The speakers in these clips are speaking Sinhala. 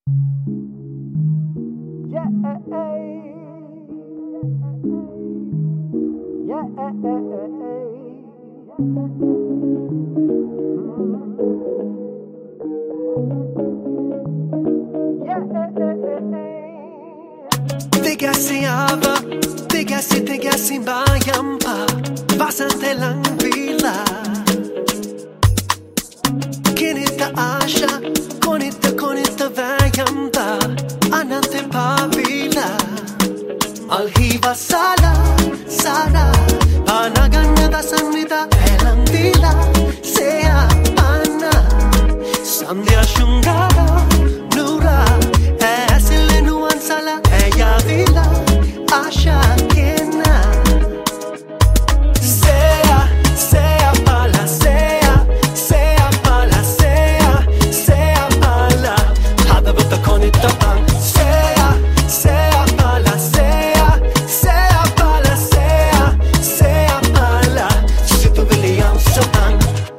Yeah, Tigasiava, tigasi bayampa, basante lang vila. Kinita asha, konita vayamta, anante pavila. Alhiva sala, panaganda sanita elang vila, sea pana, sandhya shungara, nura, esile nuansala, eya vila, asha kena. Sea pala, sea pala, sea pala, hadavata konita pang. Sea pala, sea pala, sea pala, situ viliyam sapang.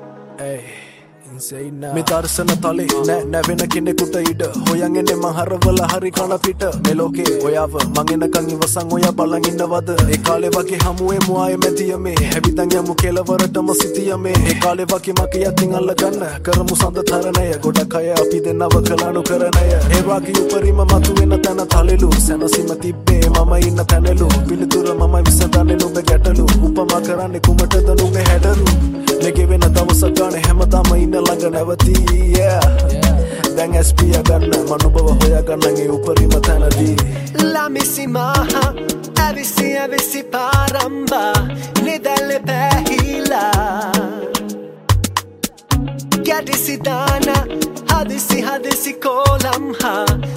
මේ දර්ශන තලේ නැවෙන කෙනෙකුට ඉඩ හොයන් එන්නේ මං හරවල හරි කන පිට මේ ලෝකේ ඔයාව මං එනකන් ඉවසන් ඔයා බලන් ඉන්නවද ඒ කාලේ වගේ හමුවෙමු ආයේ මැදිය මේ හැවිතන් යමු කෙලවරටම සිටිය මේ ඒ කාලේ වගේ මගේ යතින් අල්ලගන්න කරමු සඳතරණය ගොඩක් අය අපි දෙන්නව කළානු කරණය ඒ වගේ උපරිම මතුවෙන තැන තලෙලු සැනසීම තිබ්බේ මම ඉන්න තැනලු පිළිතුර මම විසඳන්නේ නුඹේ ගැටලු උපමා කරන්නේ කුමටද නුඹේ හැඩරු නෙගේ වෙන දවසක් ගන්න හැමදාම ඉන්න ළඟ නැවතී දැන් ස්පිය ගන්න මනුබව හොයා ගන්න ඒ උපරිම තැනදී lamisimaha avisi paramba nidale pehila gadisi dana hadisi kolamha